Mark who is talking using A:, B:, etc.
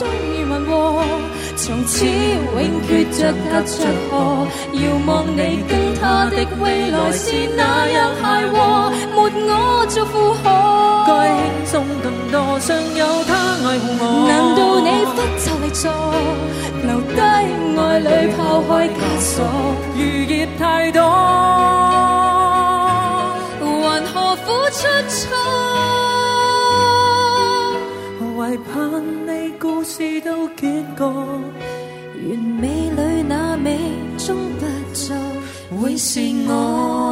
A: 終於混和，從此永決着隔着河。遙望你跟他的未來是那樣諧和，沒我做負荷。
B: 該輕鬆更多，尚有他愛護我。
A: 難道你忽就離座，留低愛侶拋開枷鎖？
B: 餘孽太多，
A: 還何苦出錯？
B: 為盼你故事都結局，
A: 完美裏那美終不做，會是我。